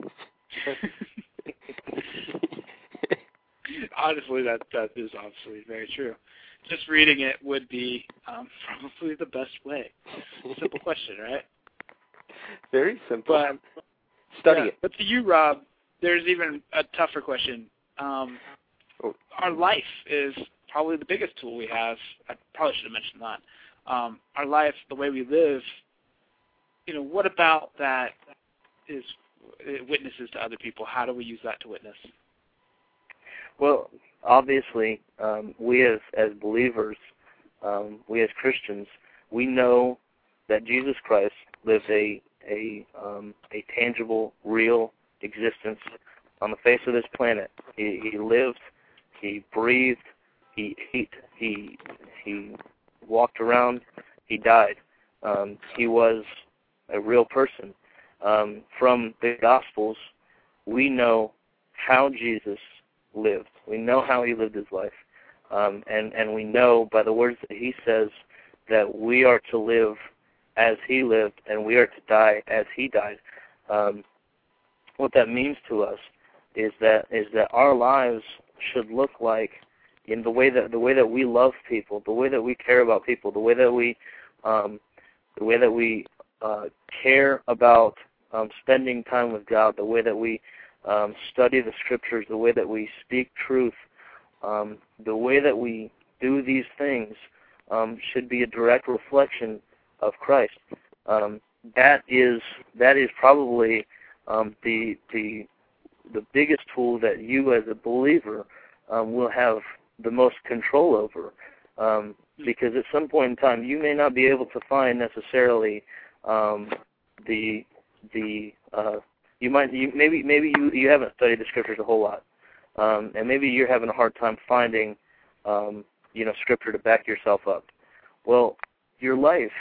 Honestly, that that is obviously very true. Just reading it would be um, probably the best way. Simple question, right? Very simple. But study yeah, it. But to you, Rob, there's even a tougher question. Um, oh. Our life is probably the biggest tool we have. I probably should have mentioned that. Um, our life, the way we live, you know, what about that is witnesses to other people? How do we use that to witness? Well, obviously, um, we as, as believers, um, we as Christians, we know that Jesus Christ lived a a um, a tangible, real existence on the face of this planet. He, he lived, he breathed, he ate, he he walked around, he died. Um, he was a real person. Um, from the Gospels, we know how Jesus lived. We know how he lived his life. Um, and, and we know by the words that he says that we are to live as he lived and we are to die as he died. Um, what that means to us is that is that our lives should look like, in the way that the way that we love people, the way that we care about people, the way that we um, the way that we uh, care about um, spending time with God, the way that we um, study the Scriptures, the way that we speak truth, um, the way that we do these things um, should be a direct reflection of Christ. Um, that is that is probably um, the the the biggest tool that you as a believer um, will have the most control over, um, because at some point in time you may not be able to find necessarily um, the the uh, you might you, maybe maybe you, you haven't studied the Scriptures a whole lot, um, and maybe you're having a hard time finding, um, you know, scripture to back yourself up. Well, your life,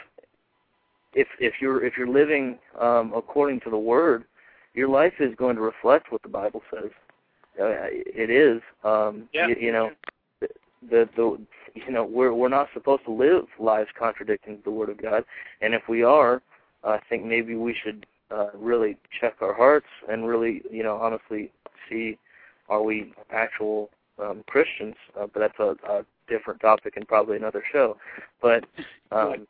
if if you're if you're living um, according to the Word, your life is going to reflect what the Bible says. Uh, it is, um, yeah. you, you know, the, the the you know we're we're not supposed to live lives contradicting the Word of God, and if we are, I think maybe we should uh, really check our hearts and really, you know, honestly see, are we actual um, Christians? Uh, but that's a, a different topic and probably another show. But um,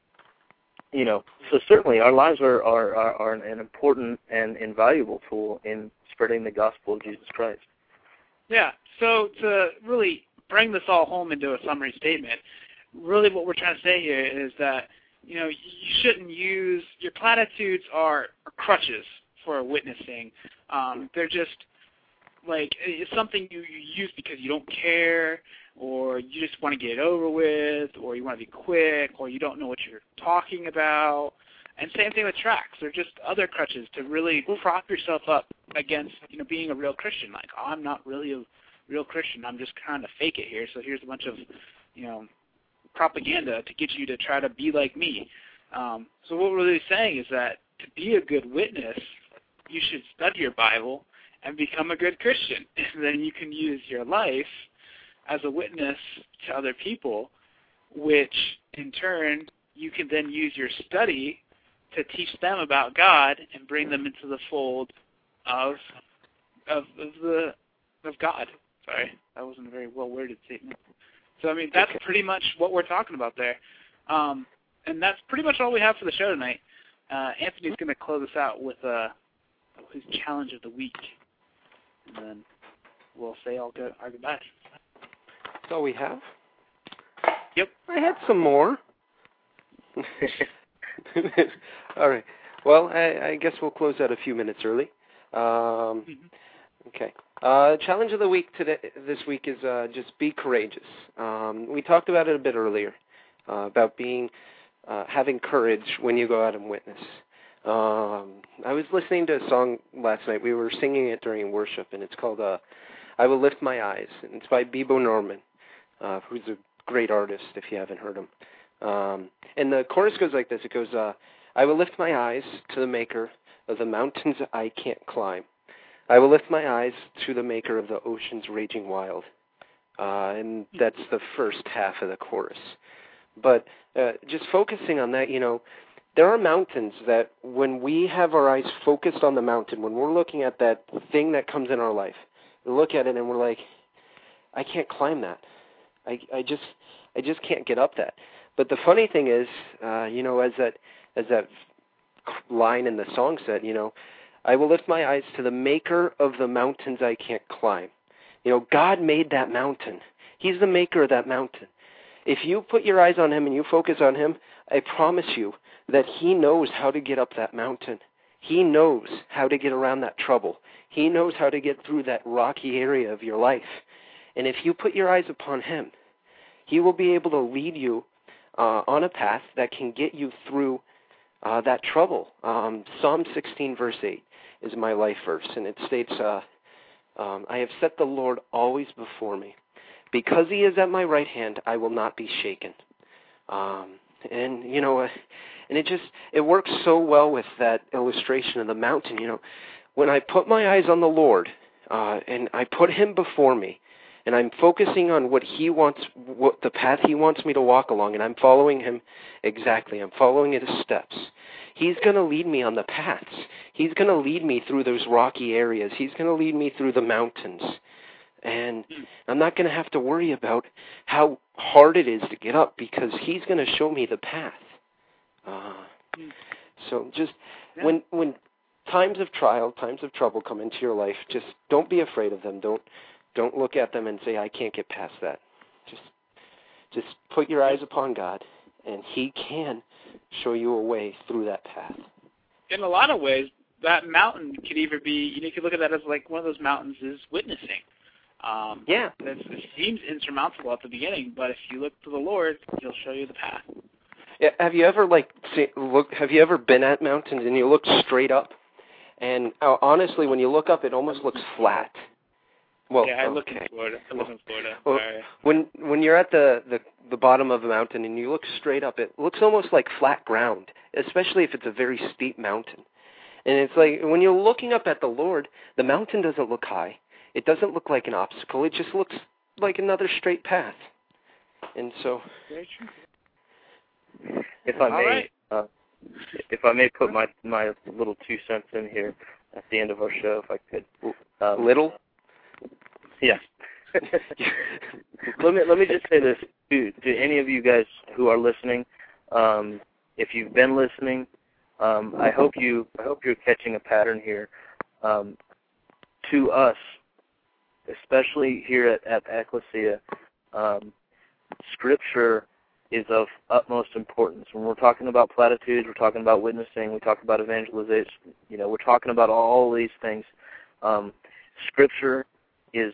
you know, so certainly our lives are, are, are, are an important and invaluable tool in spreading the gospel of Jesus Christ. Yeah, so to really bring this all home into a summary statement, really what we're trying to say here is that, you know, you shouldn't use, your platitudes are, are crutches for witnessing. Um, they're just, like, it's something you, you use because you don't care, or you just want to get it over with, or you want to be quick, or you don't know what you're talking about. And same thing with tracts. They're just other crutches to really prop yourself up against, you know, being a real Christian. Like, oh, I'm not really a real Christian. I'm just trying to fake it here. So here's a bunch of, you know, propaganda to get you to try to be like me. Um, so what we're really saying is that to be a good witness, you should study your Bible and become a good Christian. And then you can use your life as a witness to other people, which in turn you can then use your study to teach them about God and bring them into the fold of of, of the of God. Sorry, that wasn't a very well worded statement. So I mean that's okay. Pretty much what we're talking about there, um, and that's pretty much all we have for the show tonight. Uh, Anthony's going to close us out with uh, his challenge of the week, and then we'll say all good our goodbyes. That's all we have? Yep. I had some more. All right. Well, I, I guess we'll close out a few minutes early. Um, mm-hmm. Okay. Uh, challenge of the week today, this week is uh, just be courageous. Um, we talked about it a bit earlier, uh, about being, uh, having courage when you go out and witness. Um, I was listening to a song last night. We were singing it during worship, and it's called uh, I Will Lift My Eyes, and it's by Bebo Norman, uh, who's a great artist if you haven't heard him. Um, and the chorus goes like this. It goes, uh, I will lift my eyes to the maker of the mountains I can't climb. I will lift my eyes to the maker of the oceans raging wild. Uh, and that's the first half of the chorus. But uh, just focusing on that, you know, there are mountains that when we have our eyes focused on the mountain, when we're looking at that thing that comes in our life, we look at it and we're like, I can't climb that. I, I just I just can't get up that. But the funny thing is, uh, you know, as that as that line in the song said, you know, I will lift my eyes to the maker of the mountains I can't climb. You know, God made that mountain. He's the maker of that mountain. If you put your eyes on him and you focus on him, I promise you that he knows how to get up that mountain. He knows how to get around that trouble. He knows how to get through that rocky area of your life. And if you put your eyes upon him, he will be able to lead you uh, on a path that can get you through uh, that trouble. Um, Psalm sixteen, verse eight is my life verse, and it states, uh, um, I have set the Lord always before me. Because he is at my right hand, I will not be shaken. Um, and, you know, uh, and it just, it works so well with that illustration of the mountain. You know, when I put my eyes on the Lord, uh, and I put him before me, and I'm focusing on what he wants, what the path he wants me to walk along, and I'm following him exactly. I'm following his steps. He's going to lead me on the paths. He's going to lead me through those rocky areas. He's going to lead me through the mountains. And I'm not going to have to worry about how hard it is to get up because he's going to show me the path. Uh, so just yeah. when when times of trial, times of trouble come into your life, just don't be afraid of them. Don't don't look at them and say, I can't get past that. Just just put your eyes upon God, and he can show you a way through that path. In a lot of ways, that mountain could either be, you know, you could look at that as like one of those mountains is witnessing. Um, yeah. It seems insurmountable at the beginning, but if you look to the Lord, he'll show you the path. Yeah, have you ever like see, look? Have you ever been at mountains and you look straight up, and uh, honestly, when you look up, it almost looks flat. Well, yeah, I live okay. in Florida. I live in Florida. Well, Sorry. when when you're at the, the the bottom of a mountain and you look straight up, it looks almost like flat ground, especially if it's a very steep mountain. And it's like when you're looking up at the Lord, the mountain doesn't look high. It doesn't look like an obstacle. It just looks like another straight path. And so, Very true. If I All may, right. uh, if I may put my my little two cents in here at the end of our show, if I could. Um, little? Yeah. let me let me just say this to to any of you guys who are listening. Um, if you've been listening, um, I hope you I hope you're catching a pattern here. Um, to us, especially here at, at Ecclesia, um, Scripture is of utmost importance. When we're talking about platitudes, we're talking about witnessing, we talk about evangelization, you know, we're talking about all these things. Um, scripture is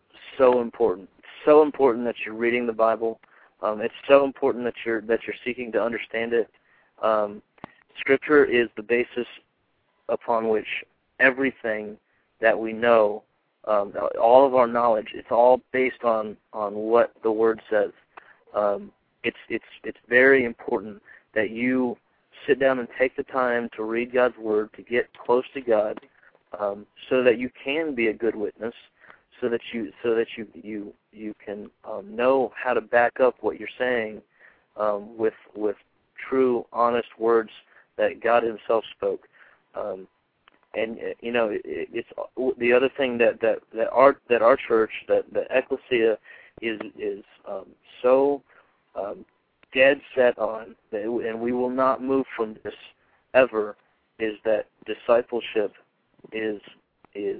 so important. It's so important that you're reading the Bible. Um, it's so important that you're that you're seeking to understand it. Um, scripture is the basis upon which everything that we know, um, all of our knowledge, it's all based on, on what the Word says. Um, It's it's it's very important that you sit down and take the time to read God's Word, to get close to God, um, so that you can be a good witness, so that you so that you you you can um, know how to back up what you're saying um, with with true, honest words that God Himself spoke. Um, and you know, it, it's the other thing that, that, that our that our church, that the Ecclesia, is is um, so. Um, dead set on, and we will not move from this ever, is that discipleship is is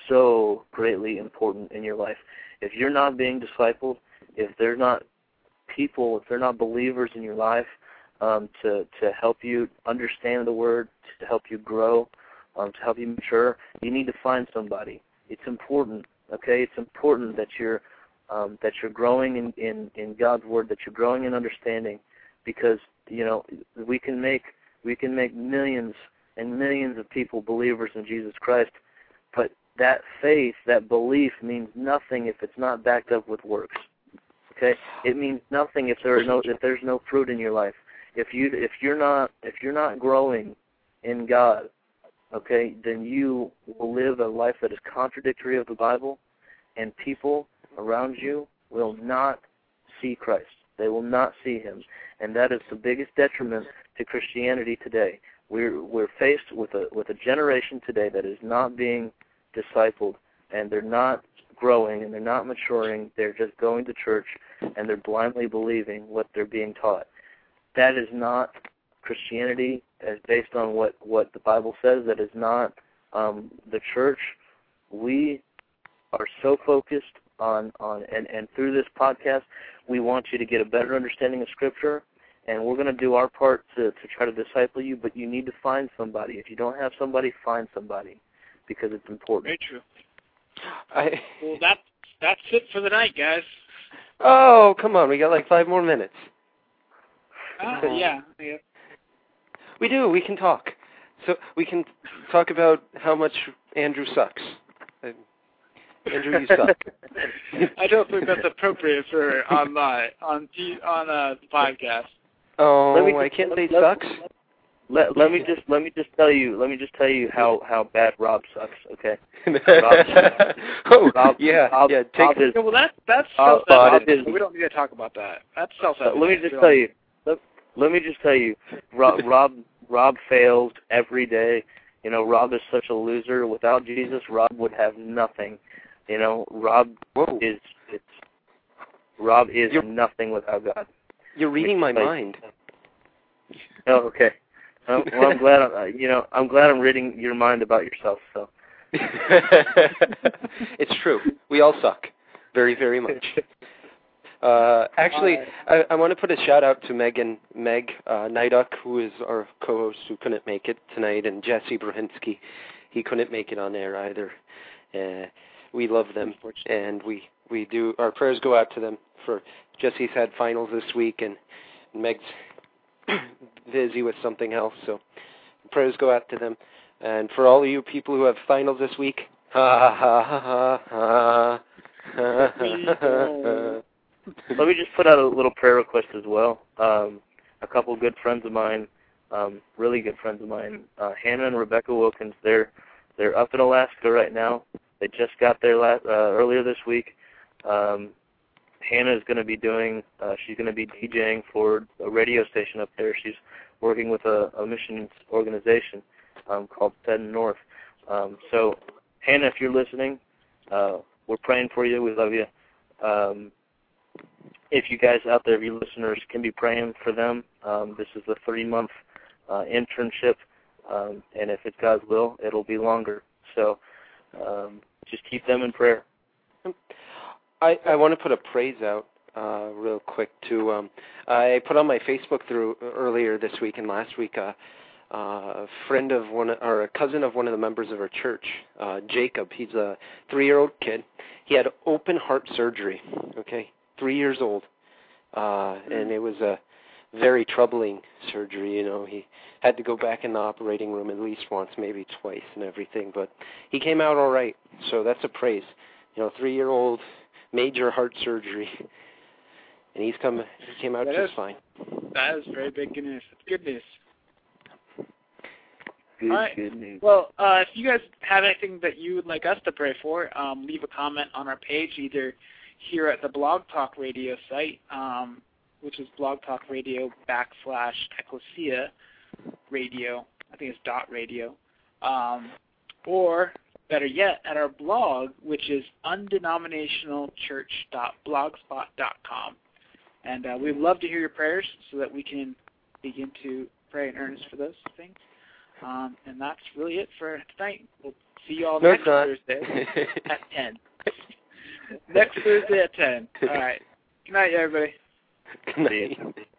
so greatly important in your life. If you're not being discipled, if they're not people, if they're not believers in your life um, to to help you understand the Word, to help you grow, um, to help you mature, you need to find somebody. It's important, okay? It's important that you're Um, that you're growing in, in, in God's Word, that you're growing in understanding, because you know we can make we can make millions and millions of people believers in Jesus Christ, but that faith, that belief, means nothing if it's not backed up with works. Okay, it means nothing if there are no if there's no fruit in your life. If you if you're not if you're not growing in God, okay, then you will live a life that is contradictory of the Bible, and people around you will not see Christ. They will not see Him, and that is the biggest detriment to Christianity today. We're we're faced with a with a generation today that is not being discipled, and they're not growing, and they're not maturing. They're just going to church, and they're blindly believing what they're being taught. That is not Christianity as based on what, what the Bible says. That is not um, the church. We are so focused on, on and, and through this podcast, we want you to get a better understanding of Scripture, and we're going to do our part to, to try to disciple you, but you need to find somebody. If you don't have somebody, find somebody, because it's important. Very true. I, well, that, that's it for the night, guys. Oh, come on. We got like five more minutes. Uh, yeah, yeah. We do. We can talk. So we can talk about how much Andrew sucks. Andrew, you suck. I don't think that's appropriate for on my on on a podcast. Oh, let me just, I can't say let, sucks. Let, let me just let me just tell you let me just tell you how, how bad Rob sucks. Okay. Rob, oh, Rob, yeah, Rob, yeah. Take Rob is, yeah, well, that that's Rob, self-evident. Rob We don't need to talk about that. That's So self-evident. let me just tell you. Let, let me just tell you. Rob, Rob, Rob fails every day. You know, Rob is such a loser. Without Jesus, Rob would have nothing. You know, Rob Whoa. is it's Rob is You're, nothing without God. You're reading my like, mind. Oh, okay. Oh, well, I'm glad. I'm, uh, you know, I'm glad I'm reading your mind about yourself. So. It's true. We all suck, very, very much. Uh, actually, I, I want to put a shout out to Megan, Meg uh, Nyduk, who is our co-host, who couldn't make it tonight, and Jesse Brahinsky. He couldn't make it on air either. Uh, we love them, and we, we do. Our prayers go out to them. For Jesse's had finals this week, and Meg's busy with something else, so prayers go out to them. And for all of you people who have finals this week, ha ha ha ha ha. Let me just put out a little prayer request as well. Um, a couple good friends of mine, um, really good friends of mine, uh, Hannah and Rebecca Wilkins, they're they're up in Alaska right now. They just got there last, uh, earlier this week. Um, Hannah is going to be doing, uh, she's going to be DJing for a radio station up there. She's working with a, a missions organization um, called Seddon North. Um, so, Hannah, if you're listening, uh, we're praying for you. We love you. Um, if you guys out there, if you listeners, can be praying for them, um, this is a three-month uh, internship, um, and if it's God's will, it'll be longer. So um, just keep them in prayer. I, I want to put a praise out uh, real quick, too. Um, I put on my Facebook through earlier this week and last week uh, uh, a friend of one, or a cousin of one of the members of our church, uh, Jacob. He's a three-year-old kid. He had open heart surgery, okay, three years old, uh, and it was a very troubling surgery. You know, he had to go back in the operating room at least once, maybe twice and everything, but he came out all right, so that's a praise. You know, three-year-old, major heart surgery, and he's come, he came out that just is, fine. That is very big good news. That's good news. Good, all right. good news. Well, uh, if you guys have anything that you would like us to pray for, um, leave a comment on our page, either here at the Blog Talk Radio site, um, which is Blog Talk Radio backslash Ecclesia Radio. I think it's dot radio. Um, or, better yet, at our blog, which is undenominational church dot blogspot dot com. And uh, we'd love to hear your prayers so that we can begin to pray in earnest for those things. Um, and that's really it for tonight. We'll see you all no, next Thursday at ten. Next Thursday at ten. All right. Good night, everybody. Good night.